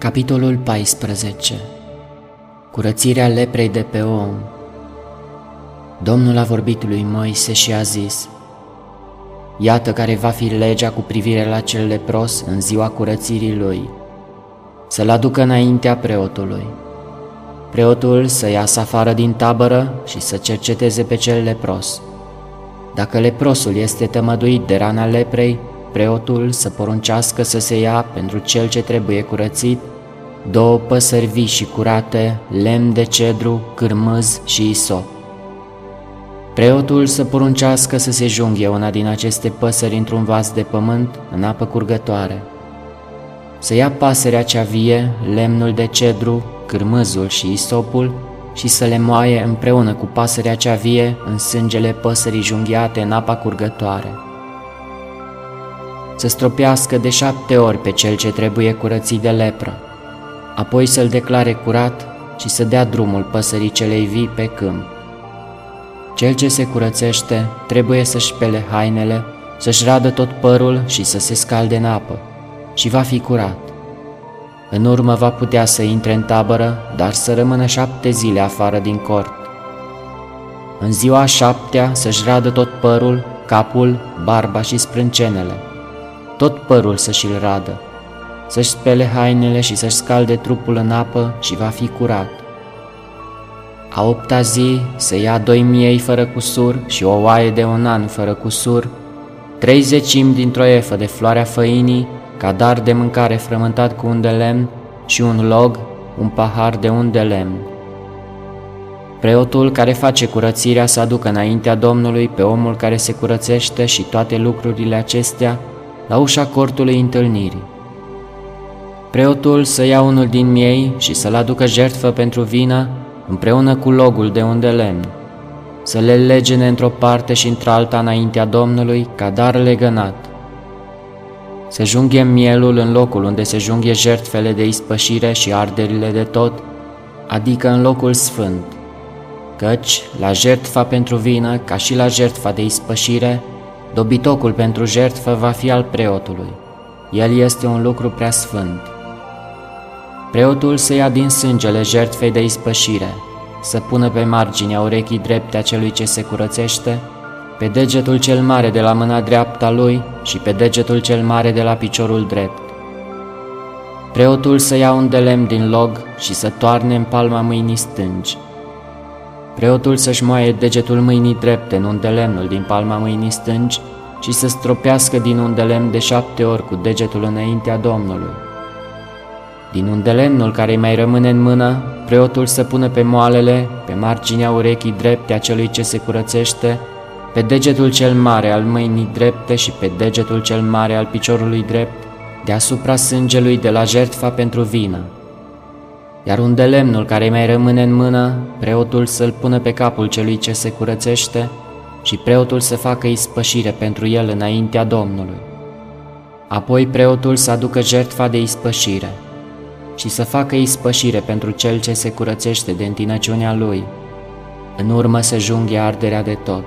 Capitolul 14. Curățirea leprei de pe om. Domnul a vorbit lui Moise și a zis: Iată care va fi legea cu privire la cel lepros în ziua curățirii lui. Să-l aducă înaintea preotului. Preotul să iasă afară din tabără și să cerceteze pe cel lepros. Dacă leprosul este tămăduit de rana leprei, preotul să poruncească să se ia pentru cel ce trebuie curățit 2 păsări vii și curate, lemn de cedru, cârmâz și isop. Preotul să poruncească să se junghie una din aceste păsări într-un vas de pământ în apă curgătoare. Să ia pasărea cea vie, lemnul de cedru, cârmâzul și isopul și să le moaie împreună cu pasărea cea vie în sângele păsării junghiate în apa curgătoare. Să stropească de 7 ori pe cel ce trebuie curățit de lepră, apoi să-l declare curat și să dea drumul păsării celei vii pe câmp. Cel ce se curățește trebuie să-și spele hainele, să-și radă tot părul și să se scalde în apă și va fi curat. În urmă va putea să intre în tabără, dar să rămână 7 zile afară din cort. În ziua a 7-a să-și radă tot părul, capul, barba și sprâncenele. Tot părul să-și-l radă, să-și spele hainele și să-și scalde trupul în apă și va fi curat. A 8-a zi să ia 2 miei fără cusur și o oaie de 1 an fără cusur, 30 dintr-o efă de floarea făinii, ca dar de mâncare frământat cu un de lemn, și un log, un pahar de 1 de lemn. Preotul care face curățirea să aducă înaintea Domnului pe omul care se curățește și toate lucrurile acestea la ușa cortului întâlnirii. Preotul să ia unul din miei și să-l aducă jertfă pentru vină împreună cu logul de 1 de lemn, să le legene într-o parte și într-alta înaintea Domnului ca dar legănat. Să junghie mielul în locul unde se junghie jertfele de ispășire și arderile de tot, adică în locul sfânt, căci la jertfa pentru vină, ca și la jertfa de ispășire, dobitocul pentru jertfă va fi al preotului. El este un lucru prea sfânt. Preotul să ia din sângele jertfei de ispășire, să pună pe marginea urechii drepte a celui ce se curățește, pe degetul cel mare de la mâna dreaptă a lui și pe degetul cel mare de la piciorul drept. Preotul să ia un de lemn din log și să toarne în palma mâinii stângi. Preotul să-și moaie degetul mâinii drepte în un de lemnul din palma mâinii stângi și să stropească din un de lemn de 7 ori cu degetul înaintea Domnului. Din un de lemnul care mai rămâne în mână, preotul să pună pe moalele, pe marginea urechii drepte a celui ce se curățește, pe degetul cel mare al mâinii drepte și pe degetul cel mare al piciorului drept, deasupra sângelui de la jertfa pentru vină. Iar un de lemnul care mai rămâne în mână, preotul să-l pună pe capul celui ce se curățește și preotul să facă ispășire pentru el înaintea Domnului. Apoi preotul să aducă jertfa de ispășire și să facă ispășire pentru cel ce se curățește de întinăciunea lui. În urmă să junghie arderea de tot.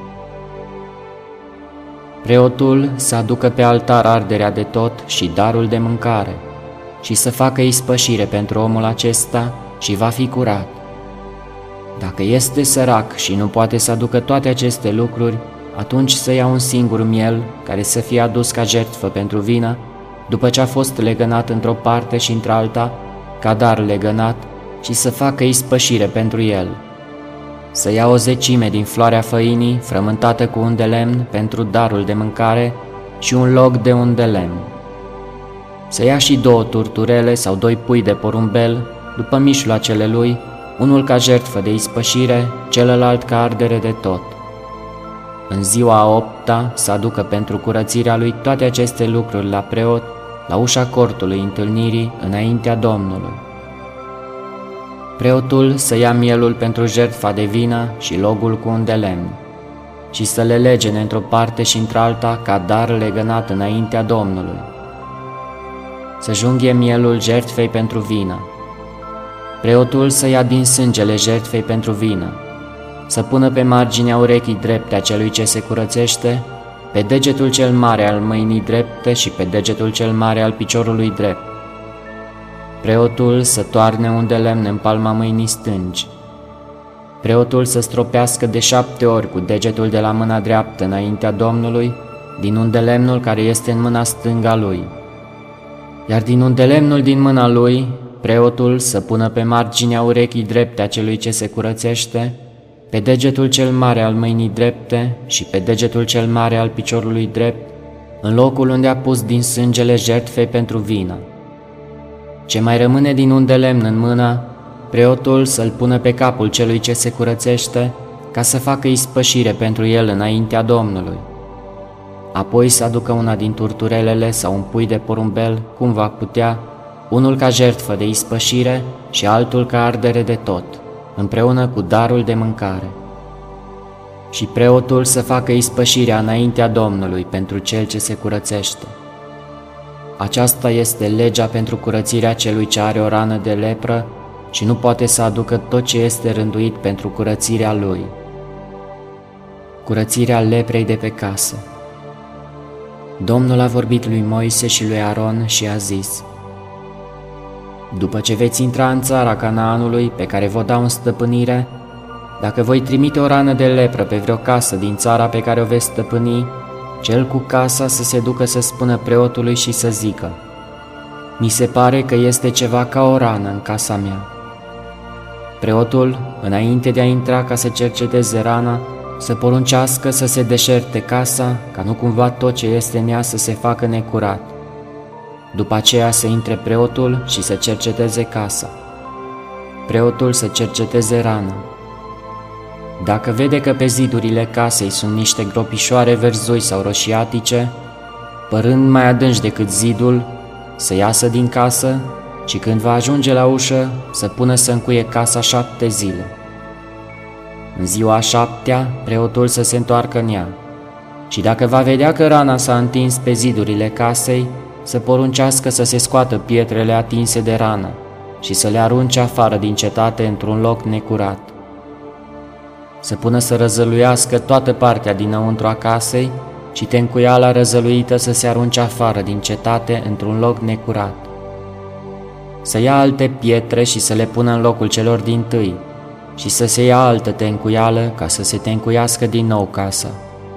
Preotul să aducă pe altar arderea de tot și darul de mâncare și să facă ispășire pentru omul acesta și va fi curat. Dacă este sărac și nu poate să aducă toate aceste lucruri, atunci să ia un singur miel care să fie adus ca jertfă pentru vină, după ce a fost legănat într-o parte și într-alta, ca dar legănat, și să facă ispășire pentru el. Să ia o 10 din floarea făinii, frământată cu 1 de lemn pentru darul de mâncare și un log de 1 de lemn. Să ia și 2 turturele sau 2 pui de porumbel, după mijloacele lui, unul ca jertfă de ispășire, celălalt ca ardere de tot. În ziua a 8-a să aducă pentru curățirea lui toate aceste lucruri la preot, la ușa cortului întâlnirii, înaintea Domnului. Preotul să ia mielul pentru jertfa de vină și logul cu 1 de lemn și să le legene într-o parte și într-alta ca dar legănat înaintea Domnului. Să junghie mielul jertfei pentru vină. Preotul să ia din sângele jertfei pentru vină, să pună pe marginea urechii drepte a celui ce se curățește, pe degetul cel mare al mâinii drepte și pe degetul cel mare al piciorului drept. preotul să toarne un de lemn în palma mâinii stângi, preotul să stropească de 7 ori cu degetul de la mâna dreaptă înaintea Domnului din undelemnul care este în mâna stângă a lui, iar din undelemnul din mâna lui, preotul să pună pe marginea urechii drepte a celui ce se curățește, pe degetul cel mare al mâinii drepte și pe degetul cel mare al piciorului drept, în locul unde a pus din sângele jertfei pentru vină. Ce mai rămâne din undelemn în mână, preotul să-l pună pe capul celui ce se curățește, ca să facă ispășire pentru el înaintea Domnului. Apoi să aducă una din turturelele sau un pui de porumbel, cum va putea, unul ca jertfă de ispășire și altul ca ardere de tot, împreună cu darul de mâncare. Și preotul să facă ispășirea înaintea Domnului pentru cel ce se curățește. Aceasta este legea pentru curățirea celui ce are o rană de lepră și nu poate să aducă tot ce este rânduit pentru curățirea lui. Curățirea leprei de pe casă. Domnul a vorbit lui Moise și lui Aron și a zis: După ce veți intra în țara Canaanului, pe care vă dau în stăpânire, dacă voi trimite o rană de lepră pe vreo casă din țara pe care o veți stăpâni, cel cu casa să se ducă să spună preotului și să zică: Mi se pare că este ceva ca o rană în casa mea. Preotul, înainte de a intra ca să cerceteze rana, să poruncească să se deșerte casa, ca nu cumva tot ce este în ea să se facă necurat. După aceea să intre preotul și să cerceteze casa. Preotul să cerceteze rana. Dacă vede că pe zidurile casei sunt niște gropișoare verzui sau roșiatice, părând mai adânci decât zidul, să iasă din casă și când va ajunge la ușă, să pună să încuie casa 7 zile. În ziua a 7-a, preotul să se întoarcă în ea și dacă va vedea că rana s-a întins pe zidurile casei, să poruncească să se scoată pietrele atinse de rană și să le arunce afară din cetate într-un loc necurat. Să pună să răzăluiască toată partea dinăuntru a casei și tencuiala răzăluită să se arunce afară din cetate într-un loc necurat. Să ia alte pietre și să le pună în locul celor dintâi și să se ia altă tencuială ca să se tencuiască din nou casa.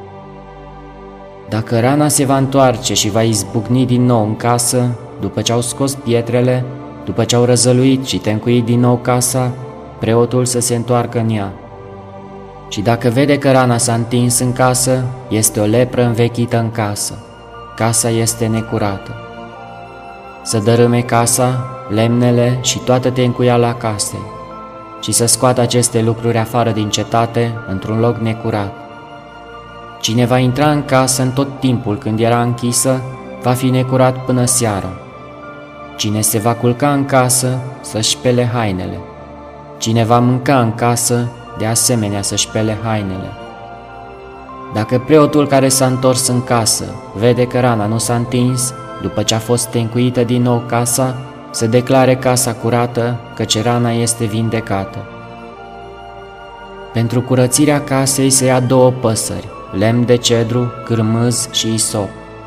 Dacă rana se va întoarce și va izbucni din nou în casă, după ce au scos pietrele, după ce au răzăluit și tencuit din nou casa, preotul să se întoarcă în ea. Și dacă vede că rana s-a întins în casă, este o lepră învechită în casă. Casa este necurată. Să dărâme casa, lemnele și toată tencuiala casei și să scoată aceste lucruri afară din cetate, într-un loc necurat. Cine va intra în casă în tot timpul când era închisă, va fi necurat până seara. Cine se va culca în casă, să-și spele hainele. Cine va mânca în casă, de asemenea să-și spele hainele. Dacă preotul care s-a întors în casă vede că rana nu s-a întins, după ce a fost tencuită din nou casa, să declare casa curată, căci rana este vindecată. Pentru curățirea casei se ia 2 păsări, lemn de cedru, cârmâz și isop.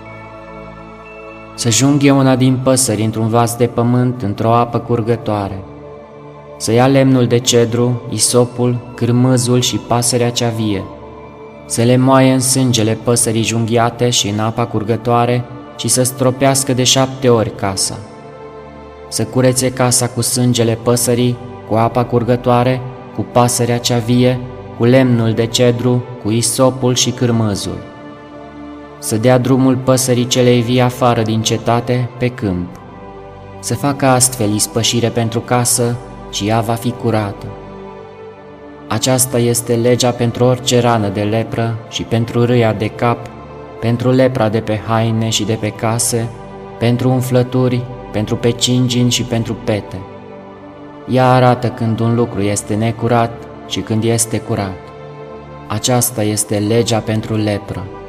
Să junghe una din păsări într-un vas de pământ, într-o apă curgătoare. Să ia lemnul de cedru, isopul, cârmâzul și pasărea cea vie. Să le moaie în sângele păsării junghiate și în apa curgătoare și să stropească de 7 ori casa. Să curețe casa cu sângele păsării, cu apa curgătoare, cu pasărea cea vie, cu lemnul de cedru, cu isopul și cârmâzul. Să dea drumul păsării celei vii afară din cetate, pe câmp. Să facă astfel ispășire pentru casă și ea va fi curată. Aceasta este legea pentru orice rană de lepră și pentru râia de cap, pentru lepra de pe haine și de pe case, pentru umflături, pentru pecingini și pentru pete. Ea arată când un lucru este necurat și când este curat. Aceasta este legea pentru lepră.